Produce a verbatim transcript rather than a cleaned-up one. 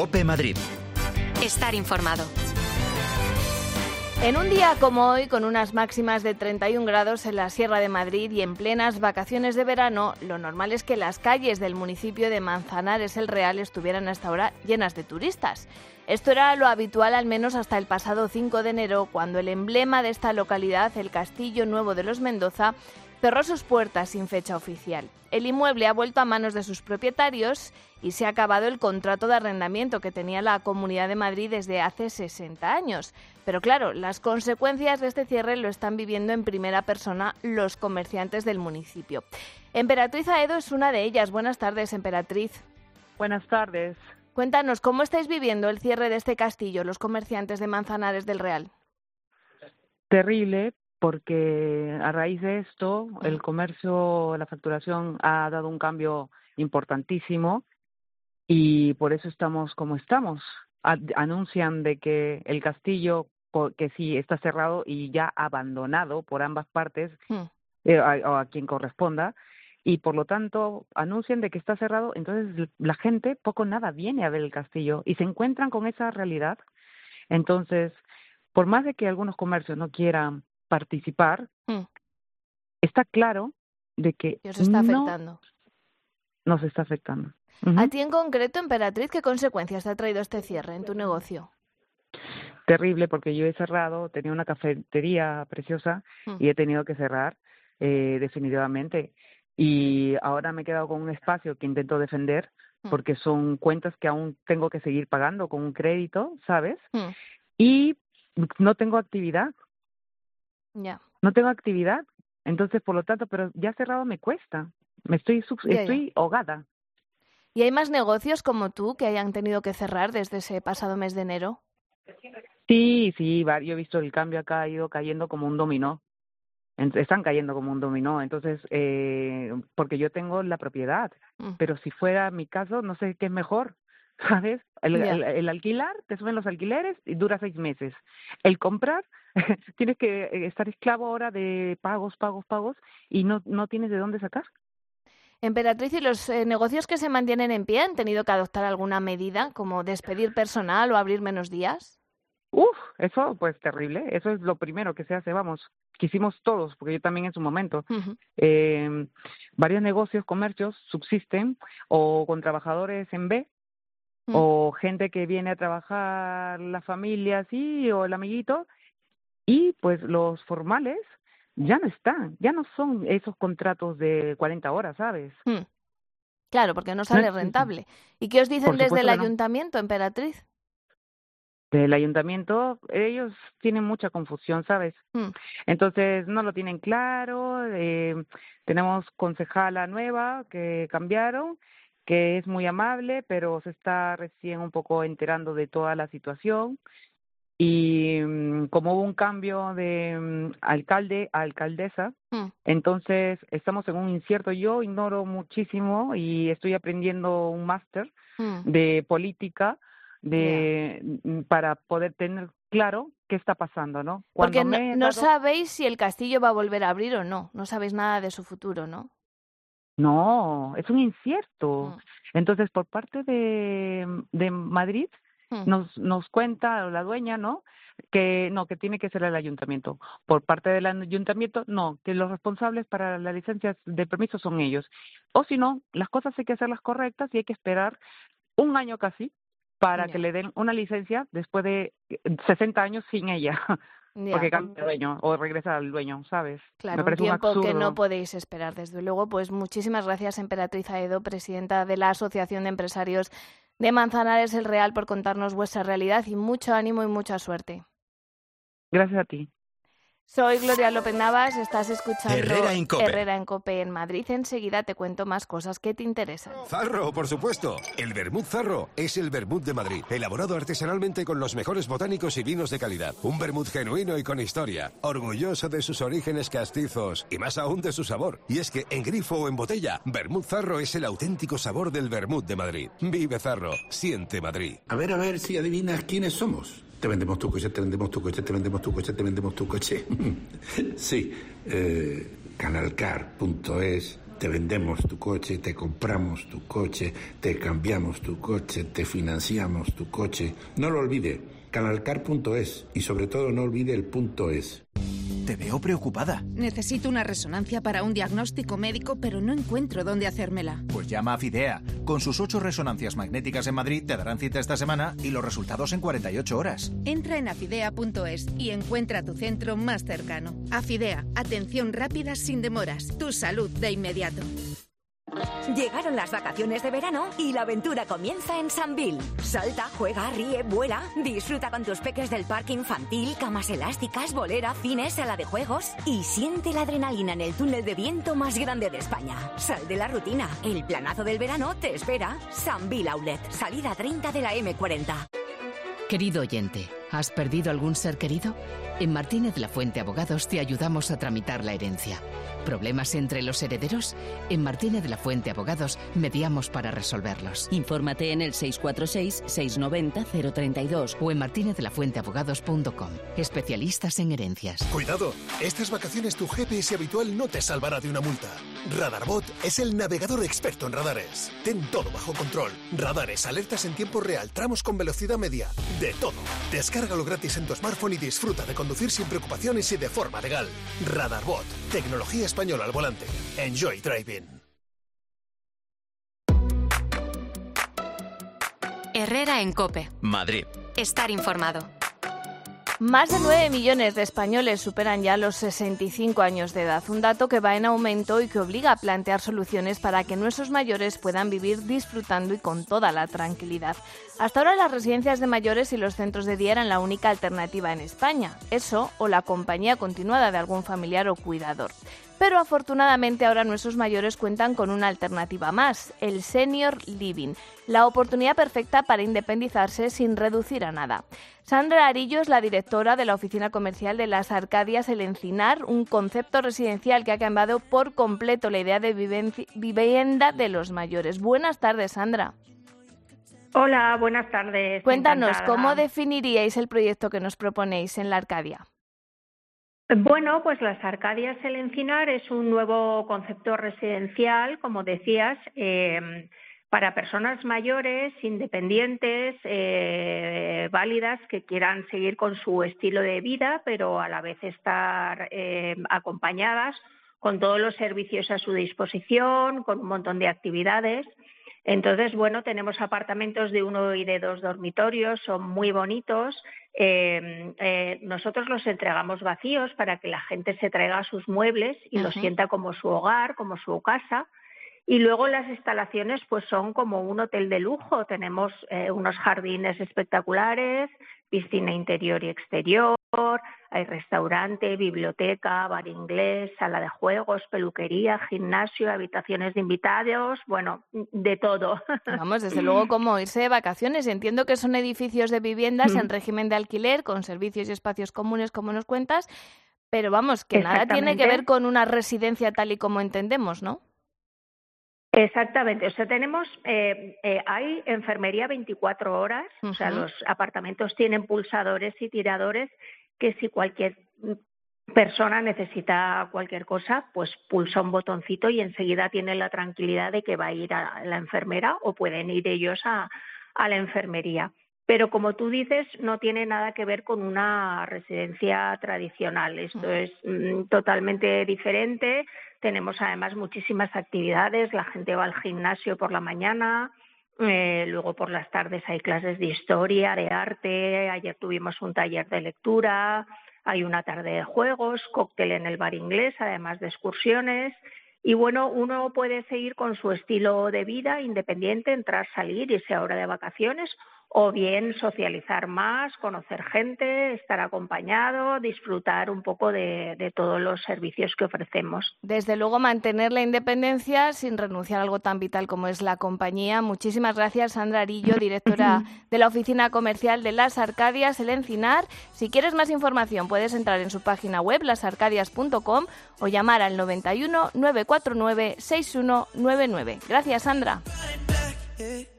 COPE Madrid. Estar informado. En un día como hoy, con unas máximas de treinta y un grados en la Sierra de Madrid y en plenas vacaciones de verano, lo normal es que las calles del municipio de Manzanares el Real estuvieran hasta ahora llenas de turistas. Esto era lo habitual al menos hasta el pasado cinco de enero, cuando el emblema de esta localidad, el Castillo Nuevo de los Mendoza, cerró sus puertas sin fecha oficial. El inmueble ha vuelto a manos de sus propietarios y se ha acabado el contrato de arrendamiento que tenía la Comunidad de Madrid desde hace sesenta años. Pero claro, las consecuencias de este cierre lo están viviendo en primera persona los comerciantes del municipio. Emperatriz Aedo es una de ellas. Buenas tardes, Emperatriz. Buenas tardes. Cuéntanos, ¿cómo estáis viviendo el cierre de este castillo, los comerciantes de Manzanares del Real? Terrible, porque a raíz de esto el comercio, la facturación ha dado un cambio importantísimo y por eso estamos como estamos. A- anuncian de que el castillo, que sí está cerrado y ya abandonado por ambas partes, Hmm. eh, a, o a quien corresponda, y por lo tanto anuncian de que está cerrado, entonces la gente poco o nada viene a ver el castillo y se encuentran con esa realidad. Entonces, por más de que algunos comercios no quieran participar, Hmm. está claro de que ¿Qué os está no afectando? nos está afectando. A Ujú. ti en concreto, Emperatriz, ¿qué consecuencias te ha traído este cierre en tu negocio? Terrible, porque yo he cerrado, tenía una cafetería preciosa Hmm. y he tenido que cerrar eh, definitivamente. Y ahora me he quedado con un espacio que intento defender Hmm. porque son cuentas que aún tengo que seguir pagando con un crédito, ¿sabes? Hmm. Y no tengo actividad, Ya. no tengo actividad. Entonces, por lo tanto, pero ya cerrado me cuesta. Me estoy sub- Ya, ya. estoy ahogada. ¿Y hay más negocios como tú que hayan tenido que cerrar desde ese pasado mes de enero? Sí, sí, va- yo he visto el cambio acá, ha ido cayendo como un dominó. En- Están cayendo como un dominó. Entonces, eh, porque yo tengo la propiedad, Mm. pero si fuera mi caso, no sé qué es mejor, ¿sabes? El, Ya. el, el alquilar, te suben los alquileres y dura seis meses. El comprar, tienes que eh, estar esclavo ahora de pagos, pagos, pagos y no, no tienes de dónde sacar. Emperatriz, ¿y los eh, negocios que se mantienen en pie han tenido que adoptar alguna medida, como despedir personal o abrir menos días? Uf, eso pues terrible, eso es lo primero que se hace, vamos, que hicimos todos, porque yo también en su momento. Ujú. Eh, varios negocios, comercios subsisten o con trabajadores en B Mm. o gente que viene a trabajar la familia así o el amiguito y pues los formales ya no están, ya no son esos contratos de cuarenta horas, ¿sabes? Mm. Claro, porque no No sale existen. rentable. ¿Y qué os dicen Por desde supuesto el que no. ayuntamiento, Emperatriz? Del ayuntamiento, ellos tienen mucha confusión, ¿sabes? Mm. Entonces no lo tienen claro. Eh, tenemos concejala nueva que cambiaron, que es muy amable, pero se está recién un poco enterando de toda la situación. Y mm, como hubo un cambio de mm, alcalde a alcaldesa, Mm. entonces estamos en un incierto. Yo ignoro muchísimo y estoy aprendiendo un máster Mm. de política de mm, para poder tener claro qué está pasando, ¿no? Cuando Porque no, me he no dado- sabéis si el castillo va a volver a abrir o no. No sabéis nada de su futuro, ¿no? No, es un incierto. Mm. Entonces, por parte de, de Madrid, Mm. nos, nos cuenta la dueña, ¿no? Que no, que tiene que ser el ayuntamiento. Por parte del ayuntamiento, no, que los responsables para las licencias de permiso son ellos. O si no, las cosas hay que hacerlas correctas y hay que esperar un año casi para Ya. que le den una licencia después de sesenta años sin ella, Ya. porque cambia de dueño o regresa al dueño, ¿sabes? Claro, Me un parece un tiempo que no absurdo. podéis esperar, desde luego. Pues muchísimas gracias, Emperatriz Aedo, presidenta de la Asociación de Empresarios de Manzanares el Real, por contarnos vuestra realidad y mucho ánimo y mucha suerte. Gracias a ti. Soy Gloria López Navas, estás escuchando Herrera en COPE. Herrera en COPE en Madrid. Enseguida te cuento más cosas que te interesan. Zarro, por supuesto. El vermut Zarro es el vermut de Madrid, elaborado artesanalmente con los mejores botánicos y vinos de calidad. Un vermut genuino y con historia, orgulloso de sus orígenes castizos y más aún de su sabor. Y es que en grifo o en botella, vermut Zarro es el auténtico sabor del vermut de Madrid. Vive Zarro, siente Madrid. A ver, a ver si adivinas quiénes somos. Te vendemos tu coche, te vendemos tu coche, te vendemos tu coche, te vendemos tu coche. Sí, eh, canalcar punto es Te vendemos tu coche, te compramos tu coche, te cambiamos tu coche, te financiamos tu coche. No lo olvide, canalcar punto es y sobre todo no olvide el punto es. Te veo preocupada. Necesito una resonancia para un diagnóstico médico, pero no encuentro dónde hacérmela. Pues llama a Fidea. Con sus ocho resonancias magnéticas en Madrid te darán cita esta semana y los resultados en cuarenta y ocho horas. Entra en afidea punto es y encuentra tu centro más cercano. Afidea, atención rápida sin demoras. Tu salud de inmediato. Llegaron las vacaciones de verano y la aventura comienza en Sambil. Salta, juega, ríe, vuela, disfruta con tus peques del parque infantil, camas elásticas, bolera, cine, sala de juegos y siente la adrenalina en el túnel de viento más grande de España. Sal de la rutina, el planazo del verano te espera. Sambil Outlet, salida treinta de la eme cuarenta. Querido oyente, ¿has perdido algún ser querido? En Martínez La Fuente Abogados te ayudamos a tramitar la herencia. ¿Problemas entre los herederos? En Martínez La Fuente Abogados mediamos para resolverlos. Infórmate en el seis cuatro seis, seis nueve cero, cero tres dos o en martinez la fuente abogados punto com. Especialistas en herencias. Cuidado, estas vacaciones tu G P S habitual no te salvará de una multa. Radarbot es el navegador experto en radares. Ten todo bajo control. Radares, alertas en tiempo real, tramos con velocidad media, de todo. Descárgalo gratis en tu smartphone y disfruta de conducir sin preocupaciones y de forma legal. Radarbot, tecnología española al volante. Enjoy driving. Herrera en COPE. Madrid. Estar informado. Más de nueve millones de españoles superan ya los sesenta y cinco años de edad, un dato que va en aumento y que obliga a plantear soluciones para que nuestros mayores puedan vivir disfrutando y con toda la tranquilidad. Hasta ahora las residencias de mayores y los centros de día eran la única alternativa en España, eso o la compañía continuada de algún familiar o cuidador. Pero afortunadamente ahora nuestros mayores cuentan con una alternativa más, el Senior Living, la oportunidad perfecta para independizarse sin reducir a nada. Sandra Arillo es la directora de la oficina comercial de Las Arcadias El Encinar, un concepto residencial que ha cambiado por completo la idea de vivenci- vivienda de los mayores. Buenas tardes, Sandra. Hola, buenas tardes. Cuéntanos, encantada. ¿cómo definiríais el proyecto que nos proponéis en La Arcadia? Bueno, pues Las Arcadias El Encinar es un nuevo concepto residencial, como decías, eh, para personas mayores, independientes, eh, válidas, que quieran seguir con su estilo de vida, pero a la vez estar eh, acompañadas con todos los servicios a su disposición, con un montón de actividades. Entonces, bueno, tenemos apartamentos de uno y de dos dormitorios, son muy bonitos. Eh, eh, nosotros los entregamos vacíos para que la gente se traiga sus muebles y uh-huh. los sienta como su hogar, como su casa. Y luego las instalaciones pues son como un hotel de lujo. Tenemos eh, unos jardines espectaculares, piscina interior y exterior, hay restaurante, biblioteca, bar inglés, sala de juegos, peluquería, gimnasio, habitaciones de invitados, bueno, de todo. Vamos, desde luego como irse de vacaciones. Entiendo que son edificios de viviendas en régimen de alquiler, con servicios y espacios comunes, como nos cuentas, pero vamos, que nada tiene que ver con una residencia tal y como entendemos, ¿no? Exactamente, o sea, tenemos, eh, eh, hay enfermería veinticuatro horas, uh-huh. o sea, los apartamentos tienen pulsadores y tiradores que si cualquier persona necesita cualquier cosa, pues pulsa un botoncito y enseguida tiene la tranquilidad de que va a ir a la enfermera o pueden ir ellos a, a la enfermería. Pero como tú dices, no tiene nada que ver con una residencia tradicional. Esto es mm, totalmente diferente. Tenemos además muchísimas actividades. La gente va al gimnasio por la mañana, eh, luego por las tardes hay clases de historia, de arte. Ayer tuvimos un taller de lectura, hay una tarde de juegos, cóctel en el bar inglés, además de excursiones. Y bueno, uno puede seguir con su estilo de vida independiente, entrar, salir, irse ahora de vacaciones, o bien socializar más, conocer gente, estar acompañado, disfrutar un poco de, de todos los servicios que ofrecemos. Desde luego, mantener la independencia sin renunciar a algo tan vital como es la compañía. Muchísimas gracias, Sandra Arillo, directora de la oficina comercial de Las Arcadias El Encinar. Si quieres más información, puedes entrar en su página web, las arcadias punto com, o llamar al noventa y uno, nueve cuatro nueve, seis uno nueve nueve. Gracias, Sandra.